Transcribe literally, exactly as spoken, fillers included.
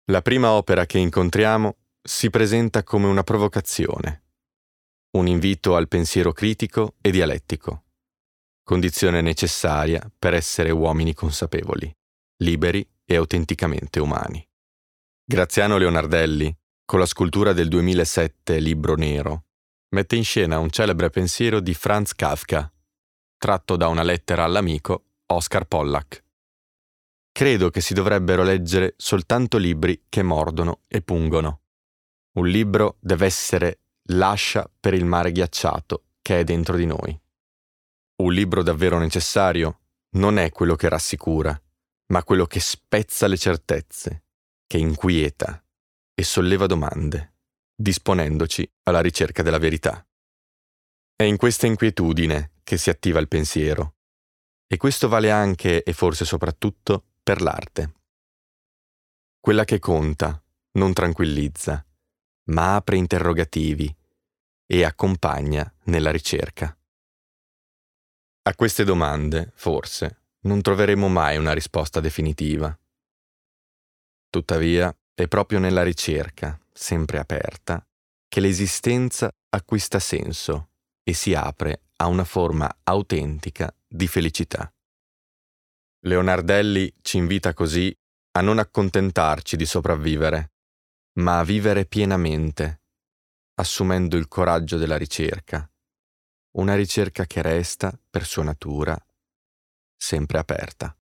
La prima opera che incontriamo si presenta come una provocazione, un invito al pensiero critico e dialettico, condizione necessaria per essere uomini consapevoli, liberi e autenticamente umani. Graziano Leonardelli, con la scultura del duemilasette Libro Nero, mette in scena un celebre pensiero di Franz Kafka, tratto da una lettera all'amico Oscar Pollack. Credo che si dovrebbero leggere soltanto libri che mordono e pungono. Un libro deve essere l'ascia per il mare ghiacciato che è dentro di noi. Un libro davvero necessario non è quello che rassicura, ma quello che spezza le certezze, che inquieta e solleva domande, disponendoci alla ricerca della verità. È in questa inquietudine che si attiva il pensiero, e questo vale anche e forse soprattutto per l'arte. Quella che conta, non tranquillizza, ma apre interrogativi e accompagna nella ricerca. A queste domande, forse, non troveremo mai una risposta definitiva. Tuttavia, è proprio nella ricerca, sempre aperta, che l'esistenza acquista senso e si apre a una forma autentica di felicità. Leonardelli ci invita così a non accontentarci di sopravvivere, ma a vivere pienamente, assumendo il coraggio della ricerca, una ricerca che resta, per sua natura, sempre aperta.